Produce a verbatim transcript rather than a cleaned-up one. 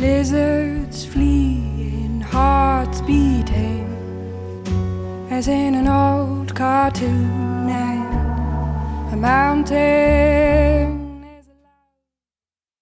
Lizards fleeing, hearts beating, as in an old cartoon, and a mountain